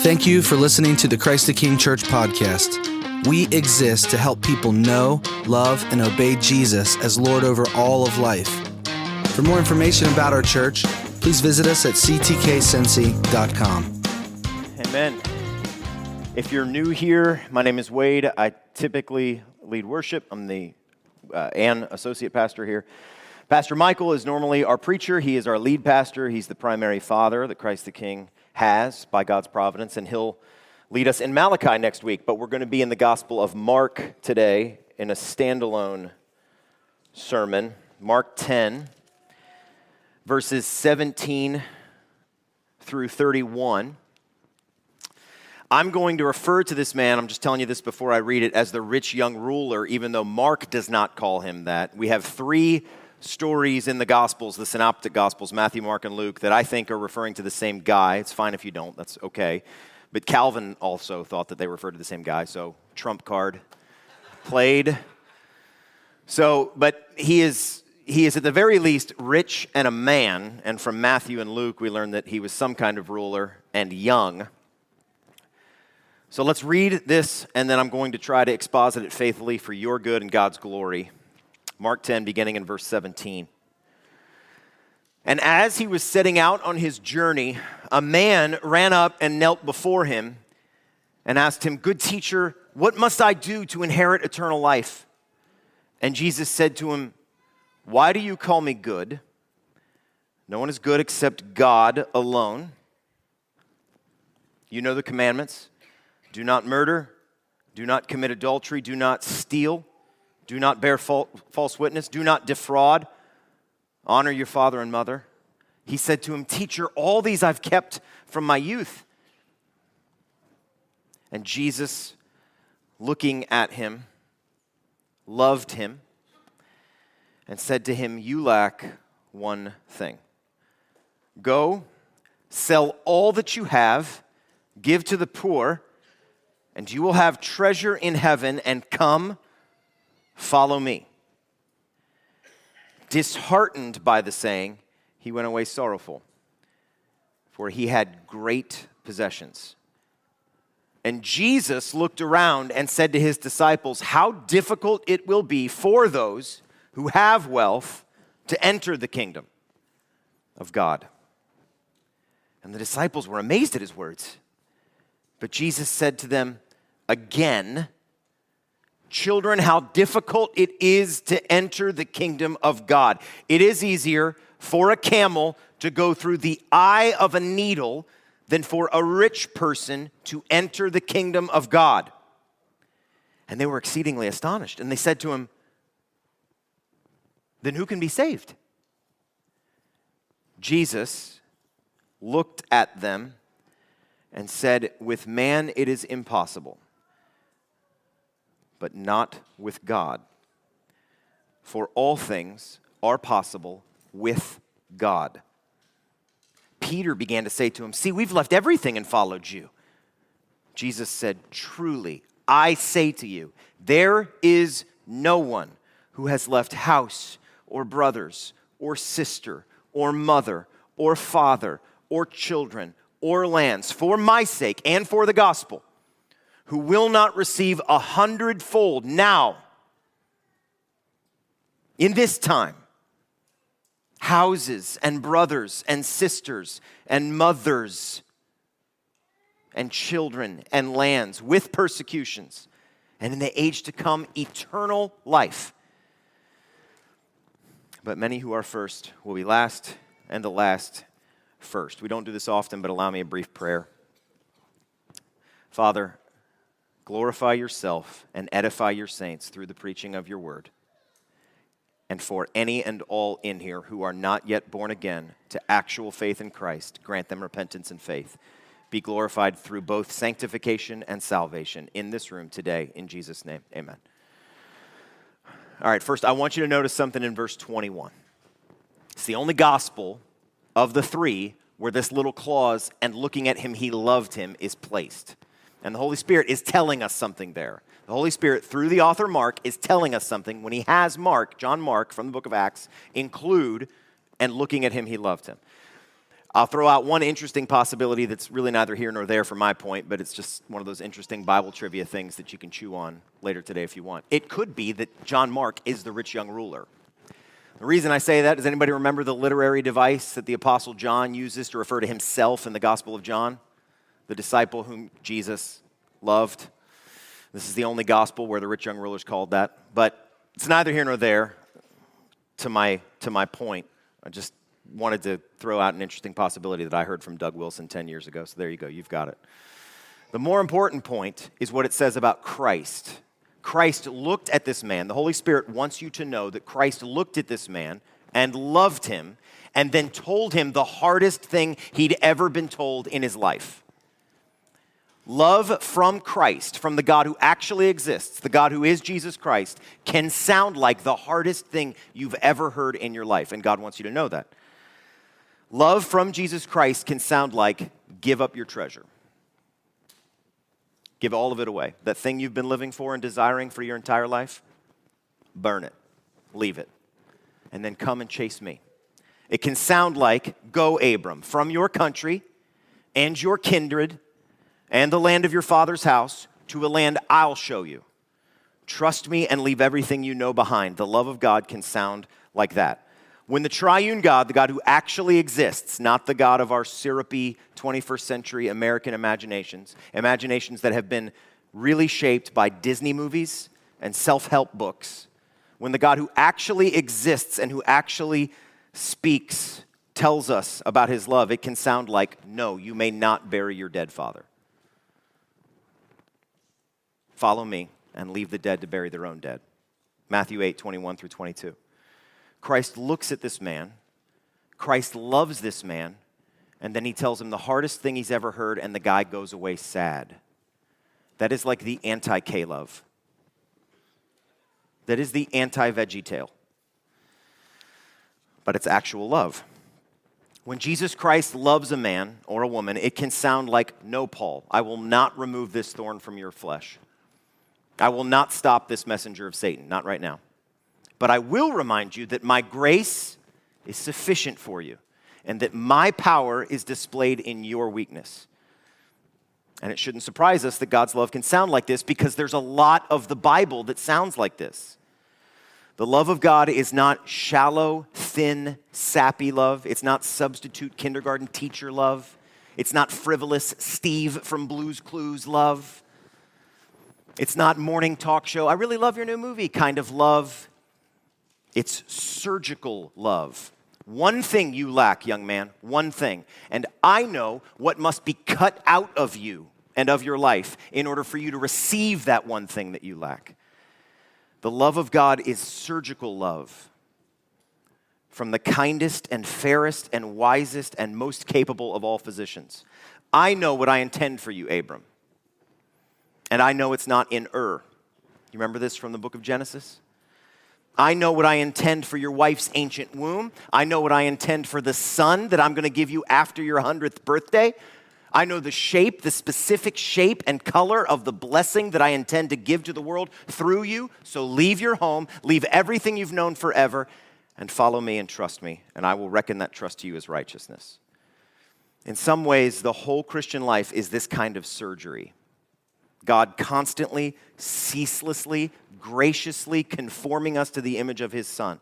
Thank you for listening to the Christ the King Church podcast. We exist to help people know, love, and obey Jesus as Lord over all of life. For more information about our church, please visit us at ctkcincy.com. Amen. If you're new here, my name is Wade. I typically lead worship. I'm the associate pastor here. Pastor Michael is normally our preacher. He is our lead pastor. He's the primary father that Christ the King has by God's providence, and he'll lead us in Malachi next week. But we're going to be in the Gospel of Mark today in a standalone sermon. Mark 10, verses 17 through 31. I'm going to refer to this man, I'm just telling you this before I read it, as the rich young ruler, even though Mark does not call him that. We have three stories in the Gospels, the Synoptic Gospels, Matthew, Mark, and Luke, that I think are referring to the same guy. It's fine if you don't, that's okay. But Calvin also thought that they referred to the same guy, so trump card played. But he is at the very least rich and a man, and from Matthew and Luke we learn that he was some kind of ruler and young. So let's read this, and then I'm going to try to exposit it faithfully for your good and God's glory. Mark 10, beginning in verse 17. And as he was setting out on his journey, a man ran up and knelt before him and asked him, "Good teacher, what must I do to inherit eternal life?" And Jesus said to him, "Why do you call me good? No one is good except God alone. You know the commandments. Do not murder. Do not commit adultery. Do not steal. Do not bear false witness. Do not defraud. Honor your father and mother." He said to him, "Teacher, all these I've kept from my youth." And Jesus, looking at him, loved him and said to him, "You lack one thing. Go, sell all that you have, give to the poor, and you will have treasure in heaven, and come, follow me." Disheartened by the saying, he went away sorrowful, for he had great possessions. And Jesus looked around and said to his disciples, "How difficult it will be for those who have wealth to enter the kingdom of God." And the disciples were amazed at his words. But Jesus said to them again, "Children, how difficult it is to enter the kingdom of God. It is easier for a camel to go through the eye of a needle than for a rich person to enter the kingdom of God." And they were exceedingly astonished. And they said to him, "Then who can be saved?" Jesus looked at them and said, "With man it is impossible, but not with God. For all things are possible with God." Peter began to say to him, "See, we've left everything and followed you." Jesus said, "Truly, I say to you, there is no one who has left house or brothers or sister or mother or father or children or lands for my sake and for the gospel, who will not receive 100-fold now, in this time, houses and brothers and sisters and mothers and children and lands with persecutions, and in the age to come, eternal life. But many who are first will be last, and the last first." We don't do this often, but allow me a brief prayer. Father, glorify yourself and edify your saints through the preaching of your word. And for any and all in here who are not yet born again to actual faith in Christ, grant them repentance and faith. Be glorified through both sanctification and salvation in this room today. In Jesus' name, amen. All right, first I want you to notice something in verse 21. It's the only gospel of the three where this little clause, "and looking at him, he loved him," is placed. And the Holy Spirit is telling us something there. The Holy Spirit, through the author Mark, is telling us something when he has Mark, John Mark, from the book of Acts, include, "and looking at him, he loved him." I'll throw out one interesting possibility that's really neither here nor there for my point, but it's just one of those interesting Bible trivia things that you can chew on later today if you want. It could be that John Mark is the rich young ruler. The reason I say that, does anybody remember the literary device that the Apostle John uses to refer to himself in the Gospel of John? The disciple whom Jesus loved. This is the only gospel where the rich young ruler is called that. But it's neither here nor there to my point. I just wanted to throw out an interesting possibility that I heard from Doug Wilson 10 years ago. So there you go, you've got it. The more important point is what it says about Christ. Christ looked at this man. The Holy Spirit wants you to know that Christ looked at this man and loved him and then told him the hardest thing he'd ever been told in his life. Love from Christ, from the God who actually exists, the God who is Jesus Christ, can sound like the hardest thing you've ever heard in your life, and God wants you to know that. Love from Jesus Christ can sound like give up your treasure. Give all of it away. That thing you've been living for and desiring for your entire life, burn it, leave it, and then come and chase me. It can sound like, go Abram, from your country and your kindred and the land of your father's house to a land I'll show you. Trust me and leave everything you know behind. The love of God can sound like that. When the triune God, the God who actually exists, not the God of our syrupy 21st century American imaginations that have been really shaped by Disney movies and self-help books, when the God who actually exists and who actually speaks tells us about his love, it can sound like, no, you may not bury your dead father. Follow me and leave the dead to bury their own dead. Matthew 8:21 through 22. Christ looks at this man, Christ loves this man, and then he tells him the hardest thing he's ever heard, and the guy goes away sad. That is like the anti-K-love. That is the anti-Veggie Tale. But it's actual love. When Jesus Christ loves a man or a woman, it can sound like, no, Paul, I will not remove this thorn from your flesh. I will not stop this messenger of Satan, not right now. But I will remind you that my grace is sufficient for you and that my power is displayed in your weakness. And it shouldn't surprise us that God's love can sound like this because there's a lot of the Bible that sounds like this. The love of God is not shallow, thin, sappy love. It's not substitute kindergarten teacher love. It's not frivolous Steve from Blue's Clues love. It's not morning talk show, I really love your new movie kind of love. It's surgical love. One thing you lack, young man, one thing. And I know what must be cut out of you and of your life in order for you to receive that one thing that you lack. The love of God is surgical love. From the kindest and fairest and wisest and most capable of all physicians. I know what I intend for you, Abram. And I know it's not in You remember this from the book of Genesis? I know what I intend for your wife's ancient womb. I know what I intend for the son that I'm going to give you after your 100th birthday. I know the shape, the specific shape and color of the blessing that I intend to give to the world through you. So leave your home, leave everything you've known forever, and follow me and trust me, and I will reckon that trust to you as righteousness. In some ways, the whole Christian life is this kind of surgery. God constantly, ceaselessly, graciously conforming us to the image of his Son.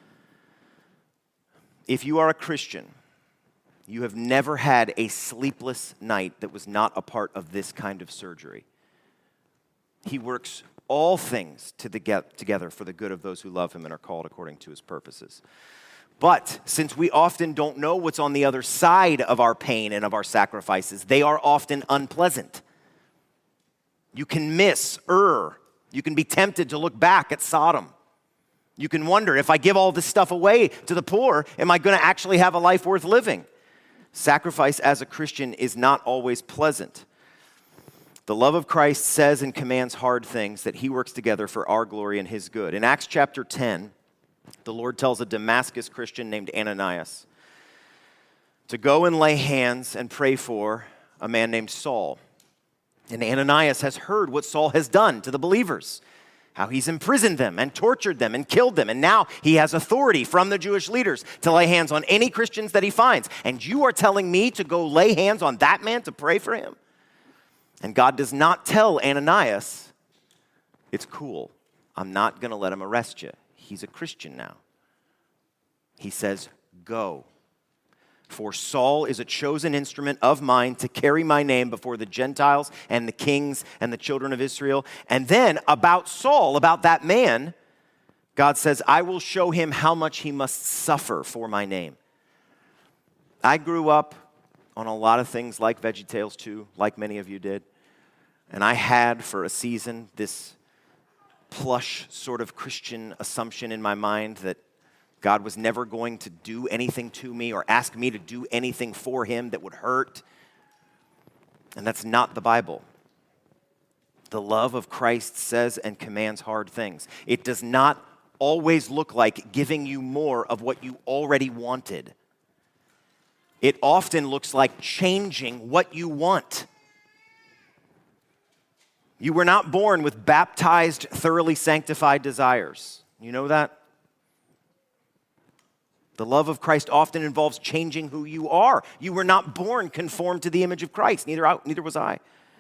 If you are a Christian, you have never had a sleepless night that was not a part of this kind of surgery. He works all things together for the good of those who love him and are called according to his purposes. But since we often don't know what's on the other side of our pain and of our sacrifices, they are often unpleasant. You can miss You can be tempted to look back at Sodom. You can wonder, if I give all this stuff away to the poor, am I going to actually have a life worth living? Sacrifice as a Christian is not always pleasant. The love of Christ says and commands hard things that he works together for our glory and his good. In Acts chapter 10, the Lord tells a Damascus Christian named Ananias to go and lay hands and pray for a man named Saul. And Ananias has heard what Saul has done to the believers. how he's imprisoned them and tortured them and killed them. And now he has authority from the Jewish leaders to lay hands on any Christians that he finds. And you are telling me to go lay hands on that man to pray for him? And God does not tell Ananias, it's cool. I'm not going to let him arrest you. He's a Christian now. He says, go. For Saul is a chosen instrument of mine to carry my name before the Gentiles and the kings and the children of Israel. And then about Saul, about that man, God says, I will show him how much he must suffer for my name. I grew up on a lot of things like VeggieTales 2, like many of you did. And I had for a season this plush sort of Christian assumption in my mind that God was never going to do anything to me or ask me to do anything for him that would hurt. And that's not the Bible. The love of Christ says and commands hard things. It does not always look like giving you more of what you already wanted. It often looks like changing what you want. You were not born with baptized, thoroughly sanctified desires. You know that? The love of Christ often involves changing who you are. You were not born conformed to the image of Christ. Neither was I.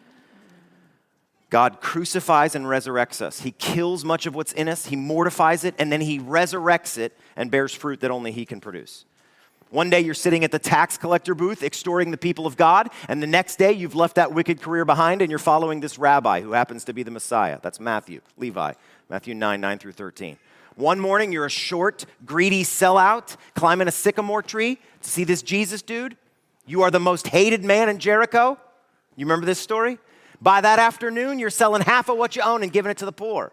God crucifies and resurrects us. He kills much of what's in us. He mortifies it, and then he resurrects it and bears fruit that only he can produce. One day you're sitting at the tax collector booth extorting the people of God, and the next day you've left that wicked career behind and you're following this rabbi who happens to be the Messiah. That's Levi, Matthew 9 through 13. One morning, you're a short, greedy sellout climbing a sycamore tree to see this Jesus dude. You are the most hated man in Jericho. You remember this story? By that afternoon, you're selling half of what you own and giving it to the poor.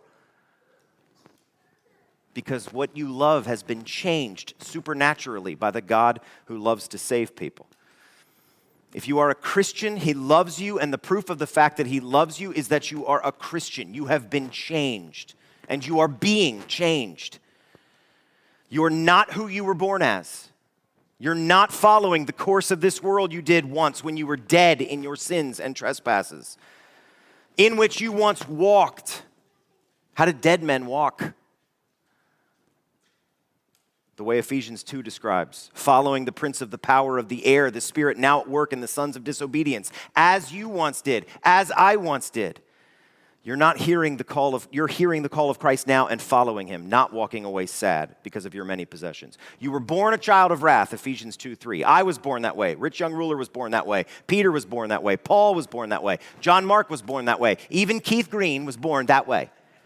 Because what you love has been changed supernaturally by the God who loves to save people. If you are a Christian, he loves you, and the proof of the fact that he loves you is that you are a Christian. You have been changed. And you are being changed. You're not who you were born as. You're not following the course of this world you did once when you were dead in your sins and trespasses, in which you once walked. How did dead men walk? The way Ephesians 2 describes, following the prince of the power of the air, the spirit now at work in the sons of disobedience, as you once did, as I once did. You're hearing the call of Christ now and following him, not walking away sad because of your many possessions. You were born a child of wrath, Ephesians 2:3. I was born that way. Rich young ruler was born that way. Peter was born that way. Paul was born that way. John Mark was born that way. Even Keith Green was born that way.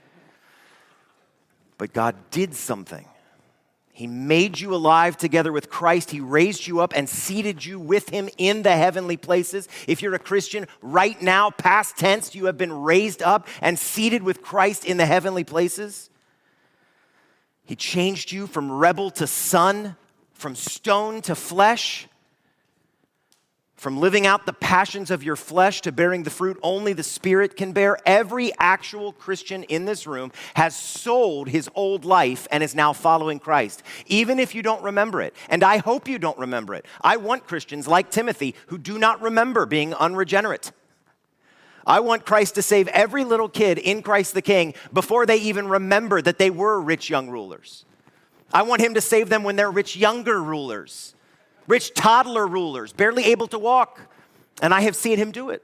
But God did something. He made you alive together with Christ. He raised you up and seated you with him in the heavenly places. If you're a Christian, right now, past tense, you have been raised up and seated with Christ in the heavenly places. He changed you from rebel to son, from stone to flesh, from living out the passions of your flesh to bearing the fruit only the Spirit can bear. Every actual Christian in this room has sold his old life and is now following Christ, even if you don't remember it. And I hope you don't remember it. I want Christians like Timothy who do not remember being unregenerate. I want Christ to save every little kid in Christ the King before they even remember that they were rich young rulers. I want him to save them when they're rich younger rulers. Rich toddler rulers, barely able to walk. And I have seen him do it.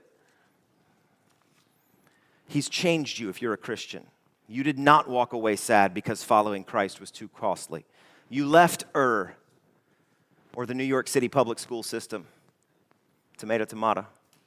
He's changed you if you're a Christian. You did not walk away sad because following Christ was too costly. You left or the New York City public school system. Tomato, tomato.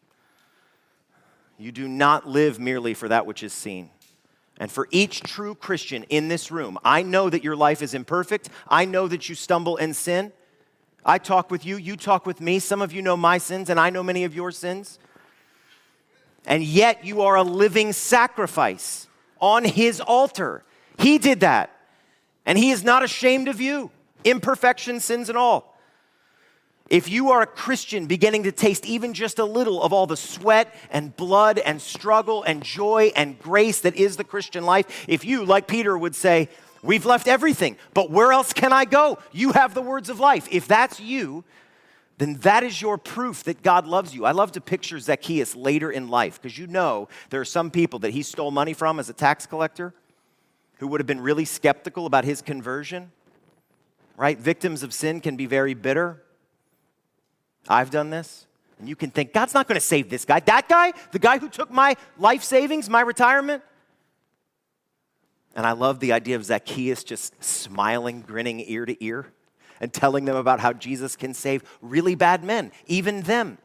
You do not live merely for that which is seen. And for each true Christian in this room, I know that your life is imperfect. I know that you stumble and sin. I talk with you, you talk with me. Some of you know my sins, and I know many of your sins. And yet you are a living sacrifice on his altar. He did that, and he is not ashamed of you. Imperfection, sins, and all. If you are a Christian beginning to taste even just a little of all the sweat and blood and struggle and joy and grace that is the Christian life, if you, like Peter would say, we've left everything, but where else can I go? You have the words of life. If that's you, then that is your proof that God loves you. I love to picture Zacchaeus later in life because you know there are some people that he stole money from as a tax collector. who would have been really skeptical about his conversion, right? Victims of sin can be very bitter. I've done this. And you can think, God's not going to save this guy. That guy, the guy who took my life savings, my retirement. And I love the idea of Zacchaeus just smiling, grinning ear to ear, and telling them about how Jesus can save really bad men, even them.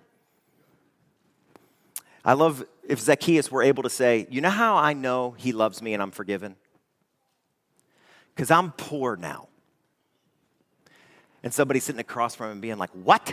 I love if Zacchaeus were able to say, you know how I know he loves me and I'm forgiven? Because I'm poor now. And somebody sitting across from him being like, what?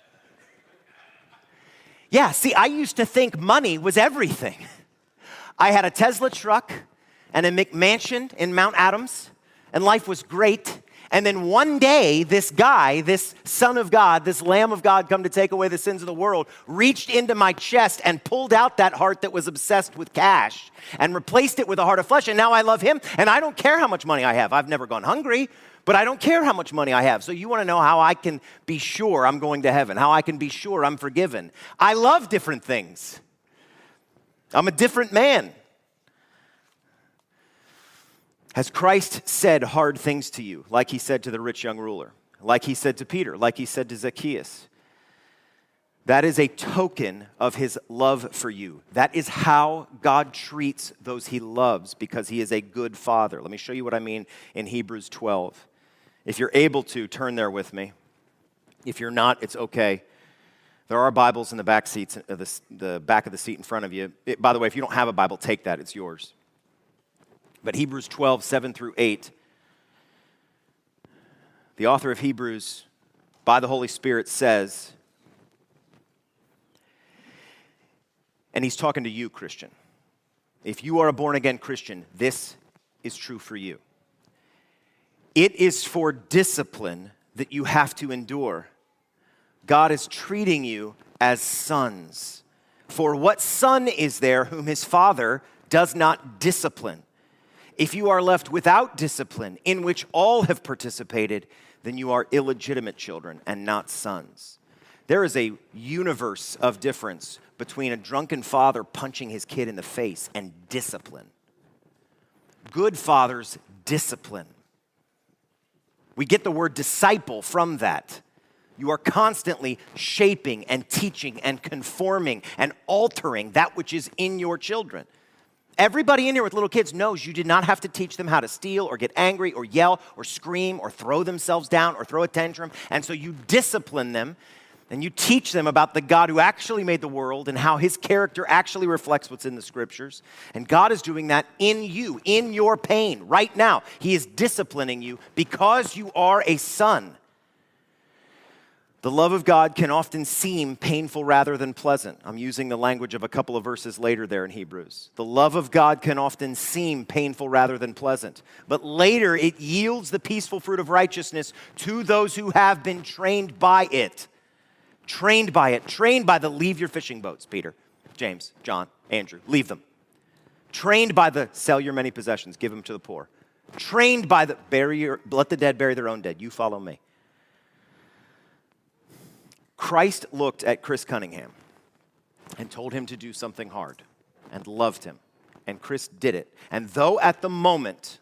Yeah, see, I used to think money was everything. I had a Tesla truck and a McMansion in Mount Adams, and life was great. And then one day, this guy, this Son of God, this Lamb of God come to take away the sins of the world, reached into my chest and pulled out that heart that was obsessed with cash and replaced it with a heart of flesh. And now I love him, and I don't care how much money I have. I've never gone hungry, but I don't care how much money I have. So you want to know how I can be sure I'm going to heaven, how I can be sure I'm forgiven. I love different things. I'm a different man. Has Christ said hard things to you, like he said to the rich young ruler, like he said to Peter, like he said to Zacchaeus? That is a token of his love for you. That is how God treats those he loves, because he is a good father. Let me show you what I mean in Hebrews 12. If you're able to, turn there with me. If you're not, it's okay. There are Bibles in the back seats, the back of the seat in front of you. By the way, if you don't have a Bible, take that. It's yours. But Hebrews 12, 7 through 8, the author of Hebrews, by the Holy Spirit, says, and he's talking to you, Christian. If you are a born-again Christian, this is true for you. It is for discipline that you have to endure. God is treating you as sons. For what son is there whom his father does not discipline? If you are left without discipline, in which all have participated, then you are illegitimate children and not sons. There is a universe of difference between a drunken father punching his kid in the face and discipline. Good fathers discipline. We get the word disciple from that. You are constantly shaping and teaching and conforming and altering that which is in your children. Everybody in here with little kids knows you did not have to teach them how to steal or get angry or yell or scream or throw themselves down or throw a tantrum. And so you discipline them and you teach them about the God who actually made the world and how his character actually reflects what's in the scriptures. And God is doing that in you, in your pain right now. He is disciplining you because you are a son. The love of God can often seem painful rather than pleasant. I'm using the language of a couple of verses later there in Hebrews. The love of God can often seem painful rather than pleasant, but later it yields the peaceful fruit of righteousness to those who have been trained by it. Trained by it. Trained by the leave your fishing boats, Peter, James, John, Andrew. Leave them. Trained by the sell your many possessions, give them to the poor. Trained by the let the dead bury their own dead. You follow me. Christ looked at Chris Cunningham and told him to do something hard and loved him. And Chris did it. And though at the moment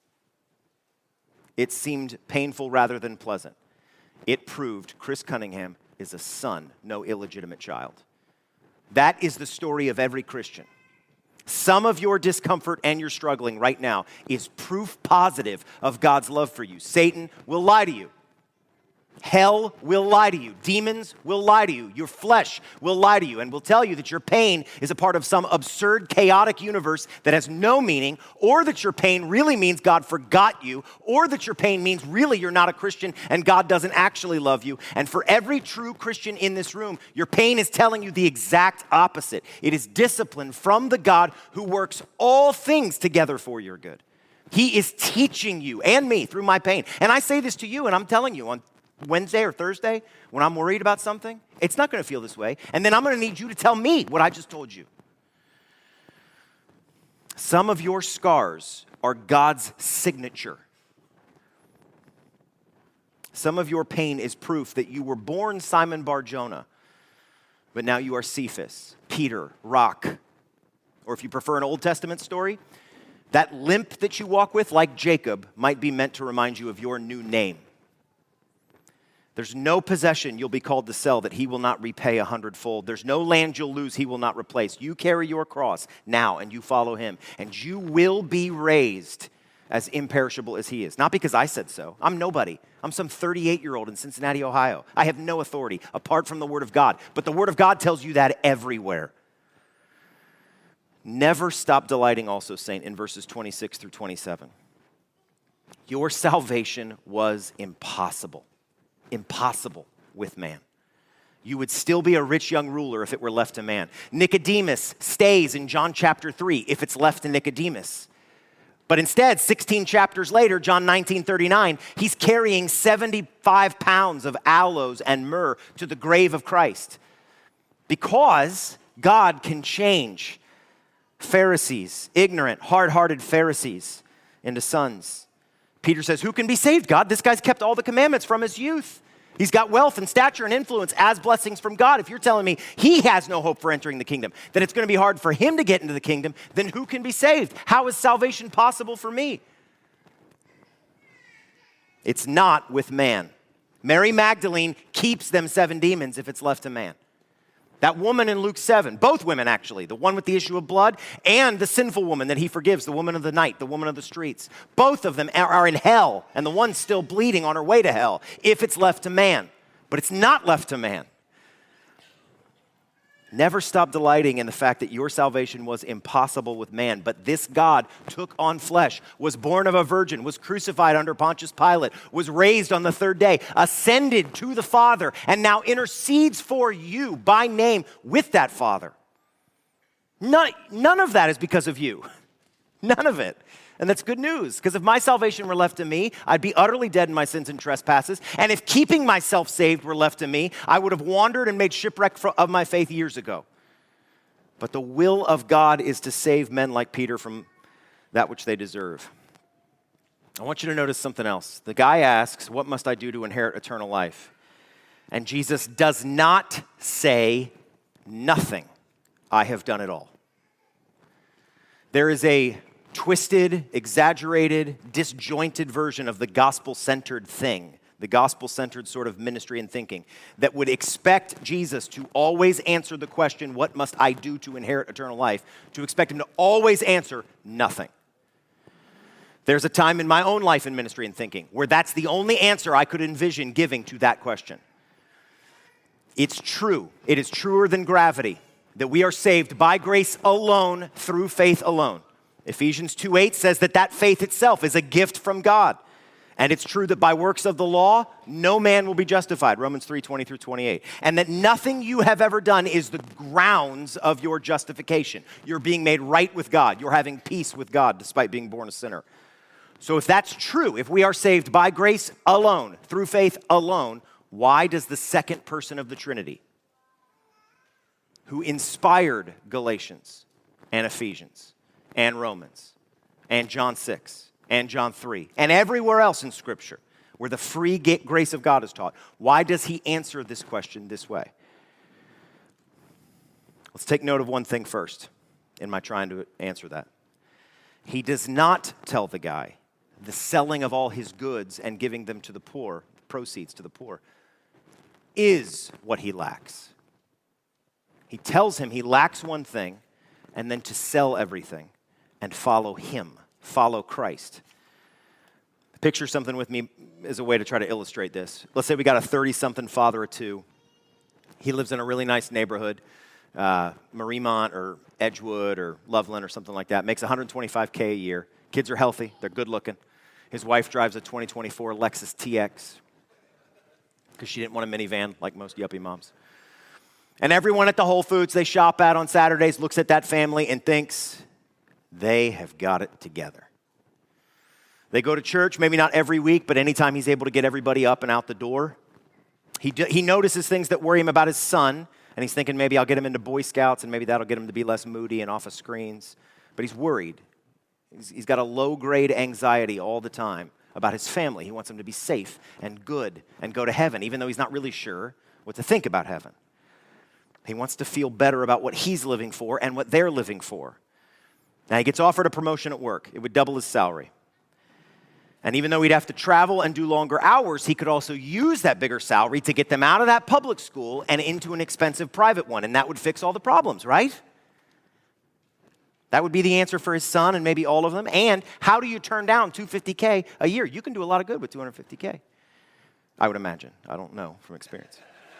it seemed painful rather than pleasant, it proved Chris Cunningham is a son, no illegitimate child. That is the story of every Christian. Some of your discomfort and your struggling right now is proof positive of God's love for you. Satan will lie to you. Hell will lie to you. Demons will lie to you. Your flesh will lie to you and will tell you that your pain is a part of some absurd, chaotic universe that has no meaning, or that your pain really means God forgot you, or that your pain means really you're not a Christian and God doesn't actually love you. And for every true Christian in this room, your pain is telling you the exact opposite. It is discipline from the God who works all things together for your good. He is teaching you and me through my pain. And I say this to you, and I'm telling you, on Wednesday or Thursday, when I'm worried about something, it's not going to feel this way. And then I'm going to need you to tell me what I just told you. Some of your scars are God's signature. Some of your pain is proof that you were born Simon Bar-Jonah, but now you are Cephas, Peter, Rock. Or if you prefer an Old Testament story, That limp that you walk with, like Jacob, might be meant to remind you of your new name. There's no possession you'll be called to sell that he will not repay 100-fold. There's no land you'll lose he will not replace. You carry your cross now and you follow him, and you will be raised as imperishable as he is. Not because I said so. I'm nobody. I'm some 38-year-old in Cincinnati, Ohio. I have no authority apart from the Word of God. But the Word of God tells you that everywhere. Never stop delighting also, saint, in verses 26 through 27. Your salvation was impossible with man. You would still be a rich young ruler if it were left to man. Nicodemus stays in John chapter 3 if it's left to Nicodemus. But instead, 16 chapters later, John 19:39, he's carrying 75 pounds of aloes and myrrh to the grave of Christ. Because God can change Pharisees, ignorant, hard-hearted Pharisees, into sons. Peter says, who can be saved, God? This guy's kept all the commandments from his youth. He's got wealth and stature and influence as blessings from God. If you're telling me he has no hope for entering the kingdom, that it's going to be hard for him to get into the kingdom, then who can be saved? How is salvation possible for me? It's not with man. Mary Magdalene keeps them 7 demons if it's left to man. That woman in Luke 7, both women actually, the one with the issue of blood and the sinful woman that he forgives, the woman of the night, the woman of the streets. Both of them are in hell, and the one's still bleeding on her way to hell if it's left to man. But it's not left to man. Never stop delighting in the fact that your salvation was impossible with man, but this God took on flesh, was born of a virgin, was crucified under Pontius Pilate, was raised on the 3rd day, ascended to the Father, and now intercedes for you by name with that Father. None of that is because of you. None of it. And that's good news, because if my salvation were left to me, I'd be utterly dead in my sins and trespasses. And if keeping myself saved were left to me, I would have wandered and made shipwreck of my faith years ago. But the will of God is to save men like Peter from that which they deserve. I want you to notice something else. The guy asks, what must I do to inherit eternal life? And Jesus does not say, nothing. I have done it all. There is a twisted, exaggerated, disjointed version of the gospel-centered thing, the gospel-centered sort of ministry and thinking that would expect Jesus to always answer the question, what must I do to inherit eternal life, to expect him to always answer nothing. There's a time in my own life in ministry and thinking where that's the only answer I could envision giving to that question. It's true. It is truer than gravity that we are saved by grace alone through faith alone. Ephesians 2:8 says that faith itself is a gift from God. And it's true that by works of the law, no man will be justified, Romans 3:20 through 28. And that nothing you have ever done is the grounds of your justification. You're being made right with God. You're having peace with God despite being born a sinner. So if that's true, if we are saved by grace alone, through faith alone, why does the second person of the Trinity, who inspired Galatians and Ephesians, and Romans, and John 6, and John 3, and everywhere else in Scripture where the free grace of God is taught, why does he answer this question this way? Let's take note of one thing first in my trying to answer that. He does not tell the guy the selling of all his goods and giving them to the poor, proceeds to the poor, is what he lacks. He tells him he lacks one thing, and then to sell everything and follow him, follow Christ. Picture something with me as a way to try to illustrate this. Let's say we got a 30-something father of two. He lives in a really nice neighborhood, Mariemont or Edgewood or Loveland or something like that. Makes $125K a year. Kids are healthy. They're good looking. His wife drives a 2024 Lexus TX because she didn't want a minivan like most yuppie moms. And everyone at the Whole Foods they shop at on Saturdays looks at that family and thinks, they have got it together. They go to church, maybe not every week, but anytime he's able to get everybody up and out the door. He notices things that worry him about his son, and he's thinking maybe I'll get him into Boy Scouts, and maybe that'll get him to be less moody and off of screens. But he's worried. He's got a low-grade anxiety all the time about his family. He wants them to be safe and good and go to heaven, even though he's not really sure what to think about heaven. He wants to feel better about what he's living for and what they're living for. Now, he gets offered a promotion at work. It would double his salary. And even though he'd have to travel and do longer hours, he could also use that bigger salary to get them out of that public school and into an expensive private one, and that would fix all the problems, right? That would be the answer for his son and maybe all of them. And how do you turn down $250K a year? You can do a lot of good with $250K, I would imagine. I don't know from experience.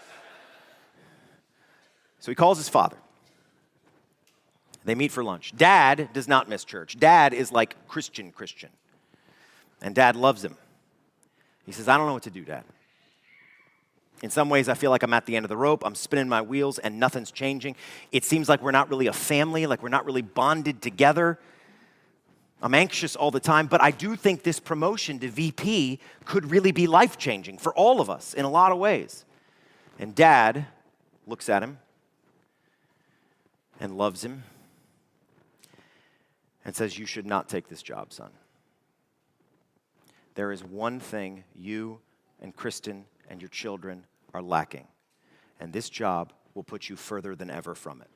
So he calls his father. They meet for lunch. Dad does not miss church. Dad is like Christian. And Dad loves him. He says, I don't know what to do, Dad. In some ways, I feel like I'm at the end of the rope. I'm spinning my wheels and nothing's changing. It seems like we're not really a family, like we're not really bonded together. I'm anxious all the time, but I do think this promotion to VP could really be life-changing for all of us in a lot of ways. And Dad looks at him and loves him and says, you should not take this job, son. There is one thing you and Kristen and your children are lacking, and this job will put you further than ever from it.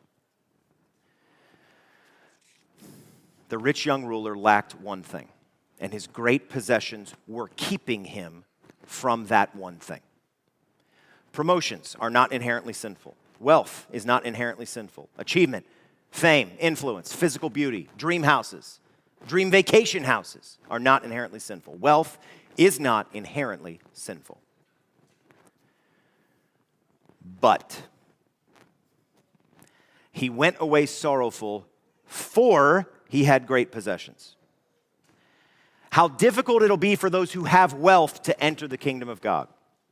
The rich young ruler lacked one thing, and his great possessions were keeping him from that one thing. Promotions are not inherently sinful. Wealth is not inherently sinful. Achievement, fame, influence, physical beauty, dream houses, dream vacation houses are not inherently sinful. Wealth is not inherently sinful. But he went away sorrowful, for he had great possessions. How difficult it'll be for those who have wealth to enter the kingdom of God.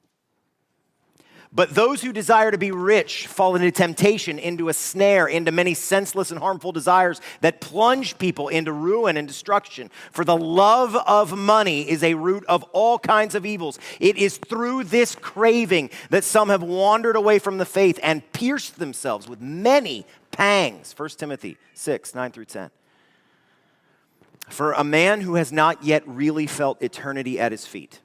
But those who desire to be rich fall into temptation, into a snare, into many senseless and harmful desires that plunge people into ruin and destruction. For the love of money is a root of all kinds of evils. It is through this craving that some have wandered away from the faith and pierced themselves with many pangs. 1 Timothy 6, 9 through 10. For a man who has not yet really felt eternity at his feet,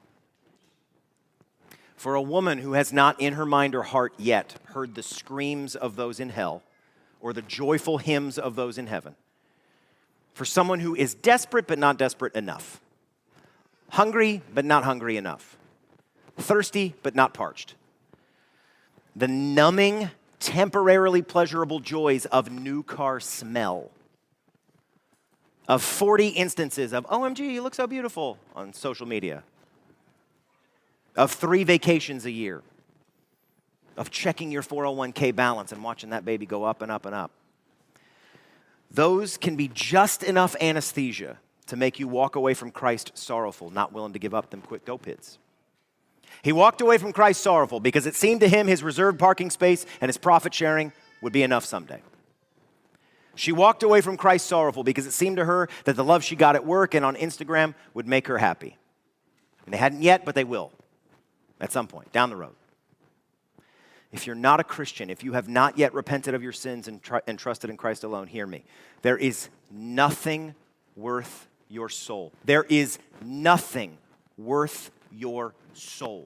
for a woman who has not in her mind or heart yet heard the screams of those in hell or the joyful hymns of those in heaven. For someone who is desperate but not desperate enough. Hungry but not hungry enough. Thirsty but not parched. The numbing, temporarily pleasurable joys of new car smell. Of 40 instances of, OMG, you look so beautiful on social media. Of 3 vacations a year, of checking your 401k balance and watching that baby go up and up and up. Those can be just enough anesthesia to make you walk away from Christ sorrowful, not willing to give up them quick dope hits. He walked away from Christ sorrowful because it seemed to him his reserved parking space and his profit sharing would be enough someday. She walked away from Christ sorrowful because it seemed to her that the love she got at work and on Instagram would make her happy. And they hadn't yet, but they will. At some point, down the road. If you're not a Christian, if you have not yet repented of your sins and trusted in Christ alone, hear me. There is nothing worth your soul. There is nothing worth your soul.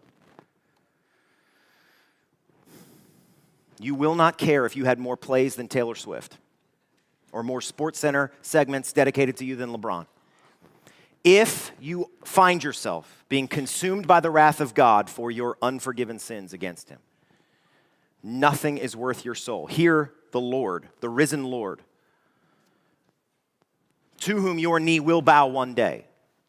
You will not care if you had more plays than Taylor Swift or more SportsCenter segments dedicated to you than LeBron. If you find yourself being consumed by the wrath of God for your unforgiven sins against him, nothing is worth your soul. Hear the Lord, the risen Lord, to whom your knee will bow one day.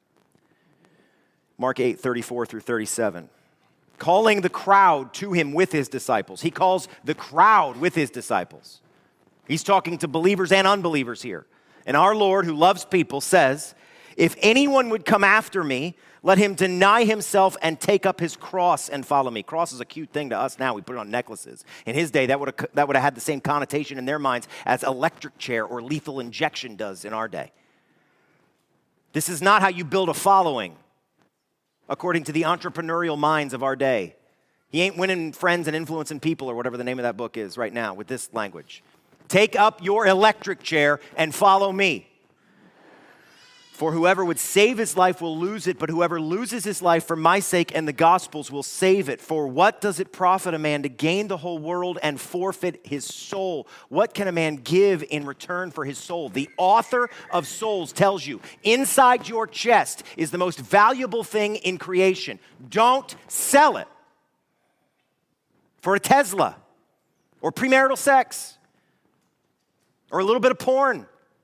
Mark 8, 34 through 37. Calling the crowd to him with his disciples. He calls the crowd with his disciples. He's talking to believers and unbelievers here. And our Lord, who loves people, says, if anyone would come after me, let him deny himself and take up his cross and follow me. Cross is a cute thing to us now. We put it on necklaces. In his day, that would have had the same connotation in their minds as electric chair or lethal injection does in our day. This is not how you build a following, according to the entrepreneurial minds of our day. He ain't winning friends and influencing people or whatever the name of that book is right now with this language. Take up your electric chair and follow me. For whoever would save his life will lose it, but whoever loses his life for my sake and the gospel's will save it. For what does it profit a man to gain the whole world and forfeit his soul? What can a man give in return for his soul? The author of Souls tells you, inside your chest is the most valuable thing in creation. Don't sell it for a Tesla or premarital sex or a little bit of porn.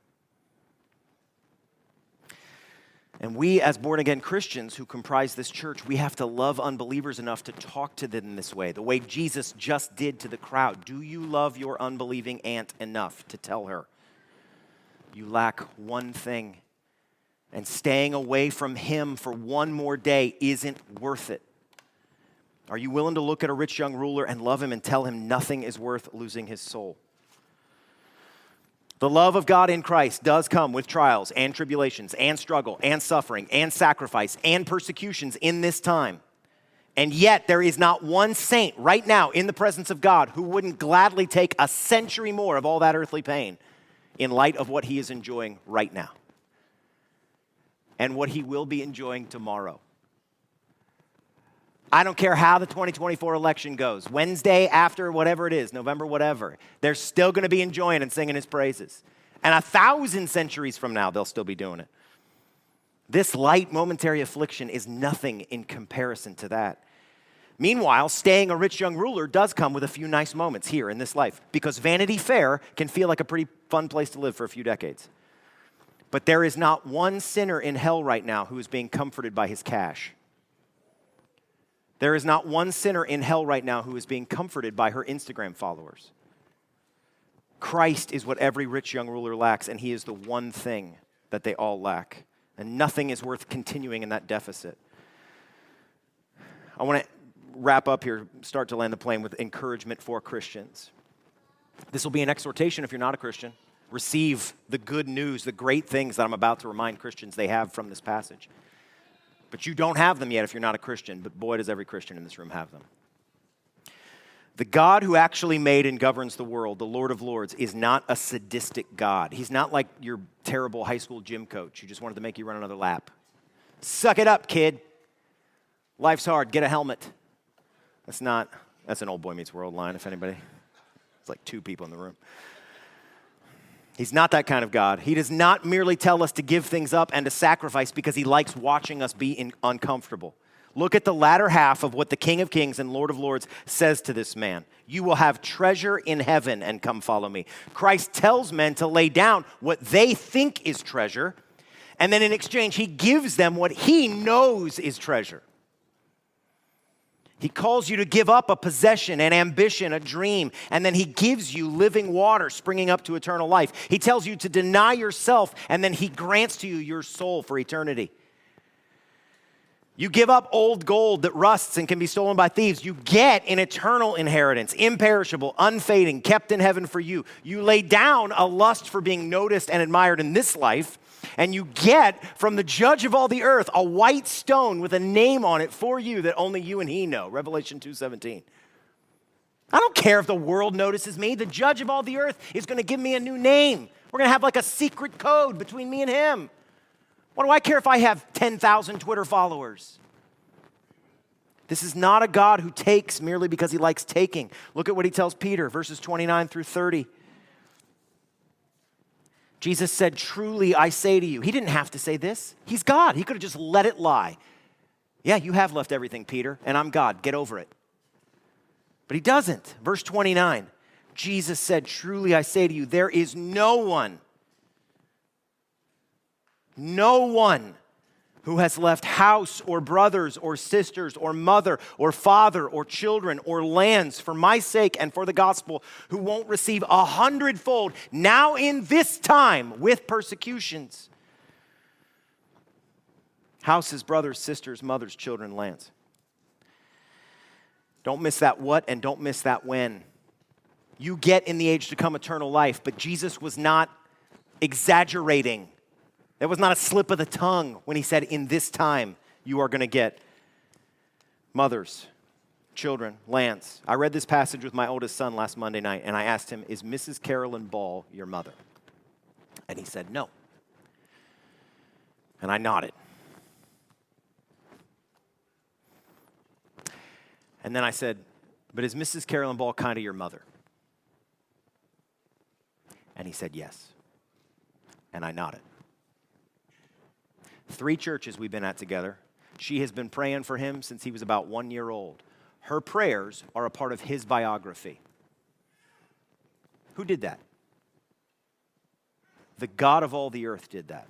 And we, as born-again Christians who comprise this church, we have to love unbelievers enough to talk to them this way, the way Jesus just did to the crowd. Do you love your unbelieving aunt enough to tell her you lack one thing, and staying away from him for one more day isn't worth it? Are you willing to look at a rich young ruler and love him and tell him nothing is worth losing his soul? The love of God in Christ does come with trials and tribulations and struggle and suffering and sacrifice and persecutions in this time. And yet there is not one saint right now in the presence of God who wouldn't gladly take a century more of all that earthly pain in light of what he is enjoying right now and what he will be enjoying tomorrow. I don't care how the 2024 election goes. Wednesday after whatever it is, November whatever, they're still going to be enjoying and singing his praises. And 1,000 centuries from now, they'll still be doing it. This light momentary affliction is nothing in comparison to that. Meanwhile, staying a rich young ruler does come with a few nice moments here in this life, because Vanity Fair can feel like a pretty fun place to live for a few decades. But there is not one sinner in hell right now who is being comforted by his cash. There is not one sinner in hell right now who is being comforted by her Instagram followers. Christ is what every rich young ruler lacks, and he is the one thing that they all lack. And nothing is worth continuing in that deficit. I want to wrap up here, start to land the plane with encouragement for Christians. This will be an exhortation if you're not a Christian. Receive the good news, the great things that I'm about to remind Christians they have from this passage. But you don't have them yet if you're not a Christian, but boy, does every Christian in this room have them. The God who actually made and governs the world, the Lord of Lords, is not a sadistic God. He's not like your terrible high school gym coach who just wanted to make you run another lap. Suck it up, kid. Life's hard. Get a helmet. That's an old Boy Meets World line, if anybody. It's like 2 people in the room. He's not that kind of God. He does not merely tell us to give things up and to sacrifice because he likes watching us be uncomfortable. Look at the latter half of what the King of Kings and Lord of Lords says to this man. You will have treasure in heaven and come follow me. Christ tells men to lay down what they think is treasure, and then in exchange, he gives them what he knows is treasure. He calls you to give up a possession, an ambition, a dream, and then he gives you living water springing up to eternal life. He tells you to deny yourself, and then he grants to you your soul for eternity. You give up old gold that rusts and can be stolen by thieves. You get an eternal inheritance, imperishable, unfading, kept in heaven for you. You lay down a lust for being noticed and admired in this life, and you get from the judge of all the earth a white stone with a name on it for you that only you and he know. Revelation 2:17. I don't care if the world notices me. The judge of all the earth is going to give me a new name. We're going to have like a secret code between me and him. What do I care if I have 10,000 Twitter followers? This is not a God who takes merely because he likes taking. Look at what he tells Peter, verses 29 through 30. Jesus said, truly I say to you. He didn't have to say this. He's God. He could have just let it lie. Yeah, you have left everything, Peter, and I'm God. Get over it. But he doesn't. Verse 29, Jesus said, truly I say to you, there is no one who has left house or brothers or sisters or mother or father or children or lands for my sake and for the gospel who won't receive 100-fold now in this time with persecutions. Houses, brothers, sisters, mothers, children, lands. Don't miss that what and don't miss that when. You get in the age to come eternal life, but Jesus was not exaggerating. That was not a slip of the tongue when he said, in this time you are going to get mothers, children, lands. I read this passage with my oldest son last Monday night, and I asked him, is Mrs. Carolyn Ball your mother? And he said, no. And I nodded. And then I said, but is Mrs. Carolyn Ball kind of your mother? And he said, yes. And I nodded. 3 churches we've been at together. She has been praying for him since he was about 1 year old. Her prayers are a part of his biography. Who did that? The God of all the earth did that.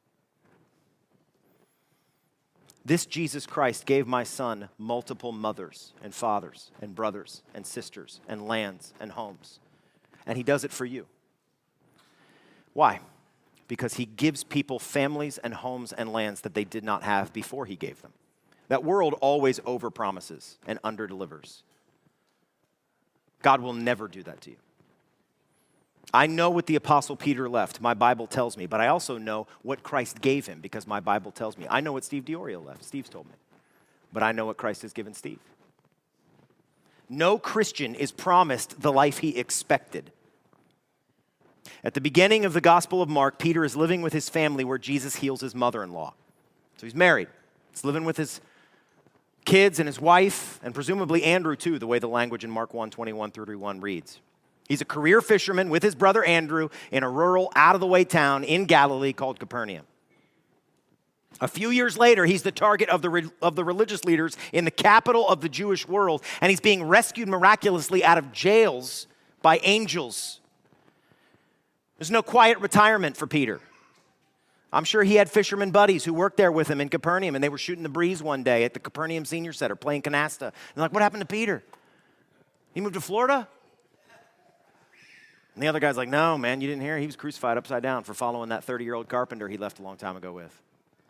This Jesus Christ gave my son multiple mothers and fathers and brothers and sisters and lands and homes. And he does it for you. Why? Because he gives people families and homes and lands that they did not have before he gave them. That world always overpromises and underdelivers. God will never do that to you. I know what the Apostle Peter left. My Bible tells me. But I also know what Christ gave him because my Bible tells me. I know what Steve Diorio left. Steve's told me. But I know what Christ has given Steve. No Christian is promised the life he expected. At the beginning of the Gospel of Mark, Peter is living with his family where Jesus heals his mother-in-law. So he's married. He's living with his kids and his wife, and presumably Andrew too, the way the language in Mark 1:21-31 reads. He's a career fisherman with his brother Andrew in a rural, out-of-the-way town in Galilee called Capernaum. A few years later, he's the target of the religious leaders in the capital of the Jewish world, and he's being rescued miraculously out of jails by angels. There's no quiet retirement for Peter. I'm sure he had fisherman buddies who worked there with him in Capernaum, and they were shooting the breeze one day at the Capernaum Senior Center playing canasta. And they're like, what happened to Peter? He moved to Florida? And the other guy's like, no, man, you didn't hear? He was crucified upside down for following that 30-year-old carpenter he left a long time ago with.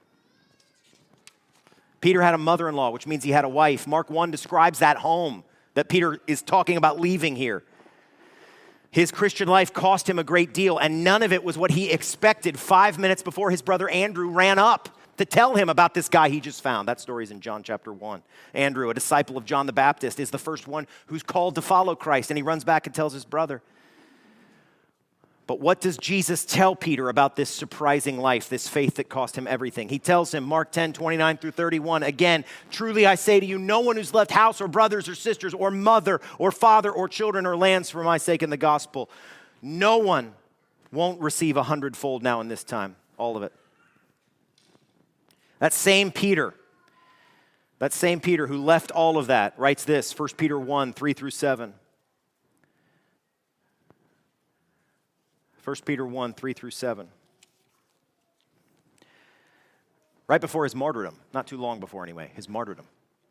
Peter had a mother-in-law, which means he had a wife. Mark 1 describes that home that Peter is talking about leaving here. His Christian life cost him a great deal, and none of it was what he expected 5 minutes before his brother Andrew ran up to tell him about this guy he just found. That story's in John chapter 1. Andrew, a disciple of John the Baptist, is the first one who's called to follow Christ, and he runs back and tells his brother. But what does Jesus tell Peter about this surprising life, this faith that cost him everything? He tells him, Mark 10:29-31, again, truly I say to you, no one who's left house or brothers or sisters or mother or father or children or lands for my sake in the gospel, no one won't receive 100-fold now in this time, all of it. That same Peter who left all of that, writes this, 1 Peter 1:3-7. 1 Peter 1:3-7. Right before his martyrdom, not too long before anyway, his martyrdom.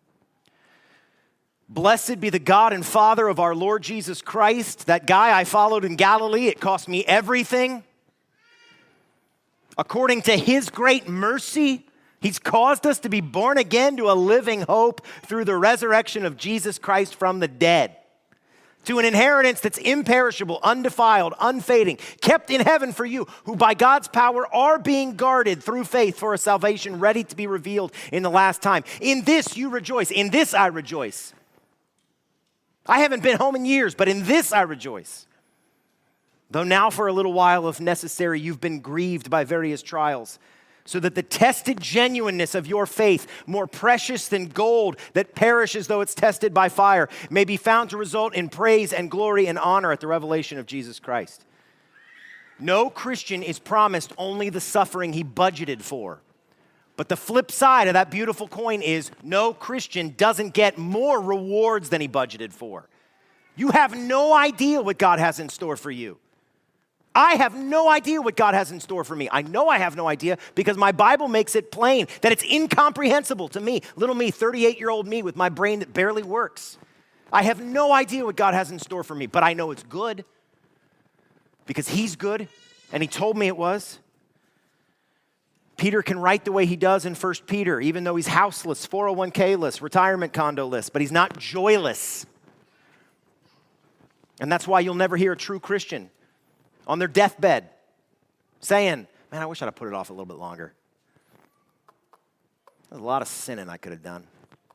Blessed be the God and Father of our Lord Jesus Christ. That guy I followed in Galilee, it cost me everything. According to his great mercy, he's caused us to be born again to a living hope through the resurrection of Jesus Christ from the dead, to an inheritance that's imperishable, undefiled, unfading, kept in heaven for you, who by God's power are being guarded through faith for a salvation ready to be revealed in the last time. In this you rejoice. In this I rejoice. I haven't been home in years, but in this I rejoice. Though now for a little while, if necessary, you've been grieved by various trials, so that the tested genuineness of your faith, more precious than gold that perishes though it's tested by fire, may be found to result in praise and glory and honor at the revelation of Jesus Christ. No Christian is promised only the suffering he budgeted for. But the flip side of that beautiful coin is no Christian doesn't get more rewards than he budgeted for. You have no idea what God has in store for you. I have no idea what God has in store for me. I know I have no idea because my Bible makes it plain that it's incomprehensible to me, little me, 38-year-old me with my brain that barely works. I have no idea what God has in store for me, but I know it's good because he's good and he told me it was. Peter can write the way he does in 1 Peter, even though he's houseless, 401k-less, retirement condo-less, but he's not joyless. And that's why you'll never hear a true Christian on their deathbed saying, man, I wish I'd have put it off a little bit longer. There's a lot of sinning I could have done.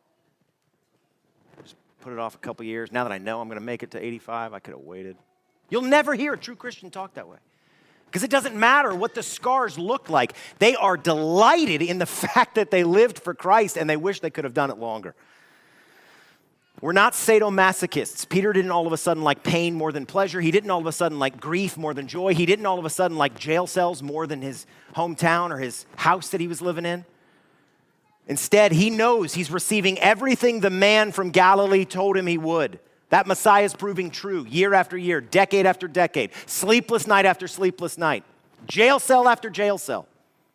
Just put it off a couple years. Now that I know I'm going to make it to 85, I could have waited. You'll never hear a true Christian talk that way Because it doesn't matter what the scars look like. They are delighted in the fact that they lived for Christ and they wish they could have done it longer. We're not sadomasochists. Peter didn't all of a sudden like pain more than pleasure. He didn't all of a sudden like grief more than joy. He didn't all of a sudden like jail cells more than his hometown or his house that he was living in. Instead, he knows he's receiving everything the man from Galilee told him he would. That Messiah is proving true year after year, decade after decade, sleepless night after sleepless night, jail cell after jail cell.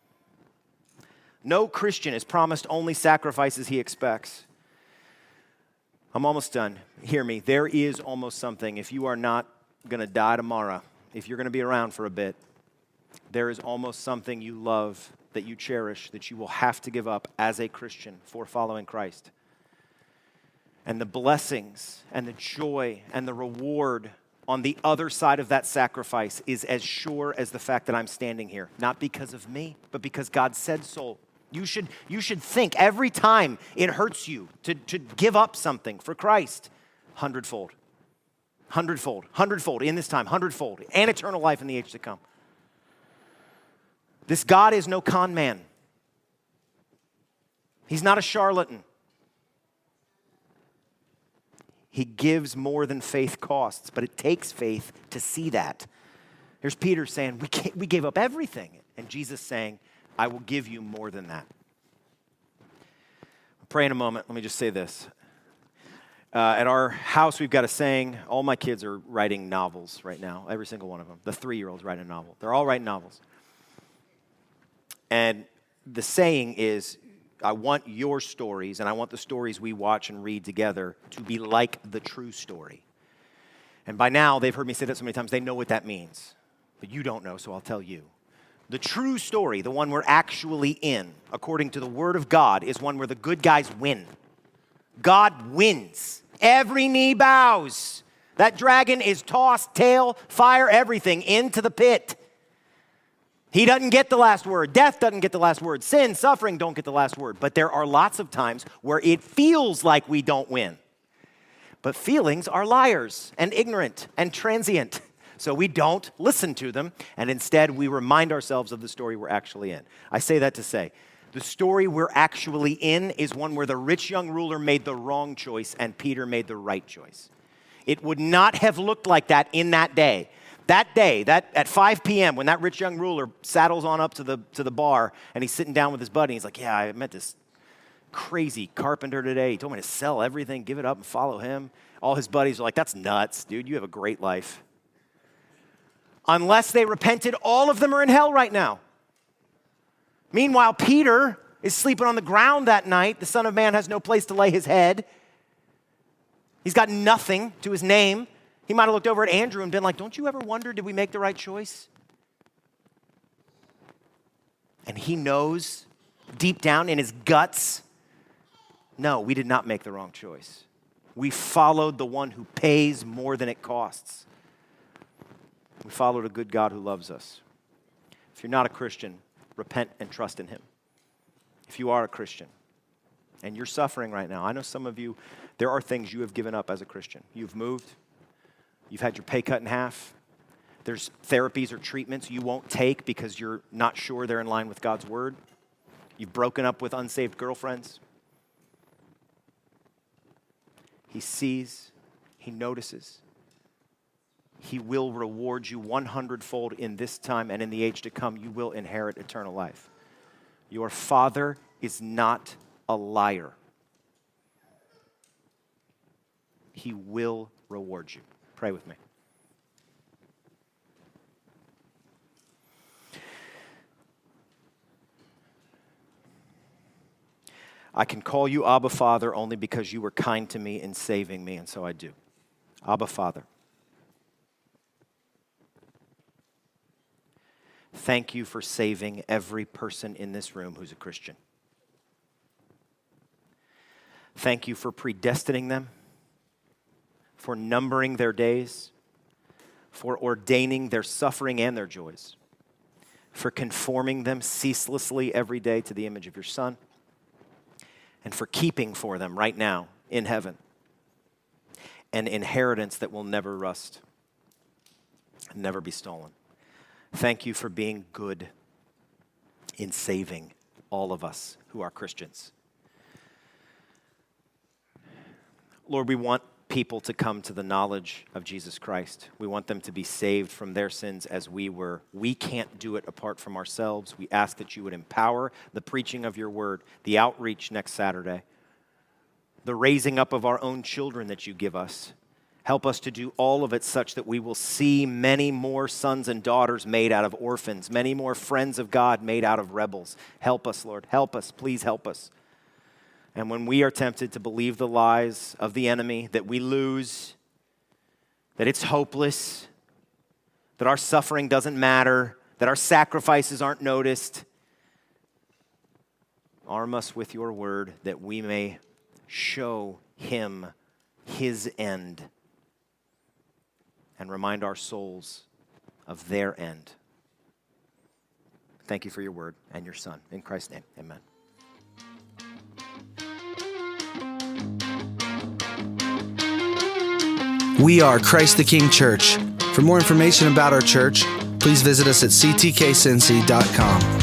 No Christian is promised only sacrifices he expects. I'm almost done. Hear me. There is almost something. If you are not going to die tomorrow, if you're going to be around for a bit, there is almost something you love, that you cherish, that you will have to give up as a Christian for following Christ. And the blessings and the joy and the reward on the other side of that sacrifice is as sure as the fact that I'm standing here. Not because of me, but because God said so. You should think every time it hurts you to give up something for Christ, hundredfold in this time, hundredfold, and eternal life in the age to come. This God is no con man. He's not a charlatan. He gives more than faith costs, but it takes faith to see that. Here's Peter saying, we gave up everything. And Jesus saying, I will give you more than that. I'll pray in a moment. Let me just say this. At our house, we've got a saying. All my kids are writing novels right now, every single one of them. The 3-year-old's writing a novel. They're all writing novels. And the saying is, I want your stories, and I want the stories we watch and read together to be like the true story. And by now, they've heard me say that so many times, they know what that means. But you don't know, so I'll tell you. The true story, the one we're actually in, according to the Word of God, is one where the good guys win. God wins. Every knee bows. That dragon is tossed, tail, fire, everything into the pit. He doesn't get the last word. Death doesn't get the last word. Sin, suffering don't get the last word. But there are lots of times where it feels like we don't win. But feelings are liars and ignorant and transient. So we don't listen to them, and instead we remind ourselves of the story we're actually in. I say that to say, the story we're actually in is one where the rich young ruler made the wrong choice and Peter made the right choice. It would not have looked like that in that day. That day, that at 5 p.m., when that rich young ruler saddles on up to the bar and he's sitting down with his buddy, he's like, yeah, I met this crazy carpenter today. He told me to sell everything, give it up, and follow him. All his buddies are like, that's nuts, dude. You have a great life. Unless they repented, all of them are in hell right now. Meanwhile, Peter is sleeping on the ground that night. The Son of Man has no place to lay his head. He's got nothing to his name. He might have looked over at Andrew and been like, don't you ever wonder, did we make the right choice? And he knows deep down in his guts, no, we did not make the wrong choice. We followed the one who pays more than it costs. We followed a good God who loves us. If you're not a Christian, repent and trust in him. If you are a Christian and you're suffering right now, I know some of you, there are things you have given up as a Christian. You've moved. You've had your pay cut in half. There's therapies or treatments you won't take because you're not sure they're in line with God's word. You've broken up with unsaved girlfriends. He sees, he notices. He will reward you 100-fold in this time and in the age to come. You will inherit eternal life. Your Father is not a liar. He will reward you. Pray with me. I can call you Abba Father only because you were kind to me in saving me, and so I do. Abba Father. Thank you for saving every person in this room who's a Christian. Thank you for predestining them, for numbering their days, for ordaining their suffering and their joys, for conforming them ceaselessly every day to the image of your Son, and for keeping for them right now in heaven an inheritance that will never rust and never be stolen. Thank you for being good in saving all of us who are Christians. Lord, we want people to come to the knowledge of Jesus Christ. We want them to be saved from their sins as we were. We can't do it apart from ourselves. We ask that you would empower the preaching of your word, the outreach next Saturday, the raising up of our own children that you give us. Help us to do all of it such that we will see many more sons and daughters made out of orphans, many more friends of God made out of rebels. Help us, Lord. Help us. Please help us. And when we are tempted to believe the lies of the enemy, that we lose, that it's hopeless, that our suffering doesn't matter, that our sacrifices aren't noticed, arm us with your word that we may show him his end and remind our souls of their end. Thank you for your word and your son. In Christ's name, amen. We are Christ the King Church. For more information about our church, please visit us at ctkcincy.com.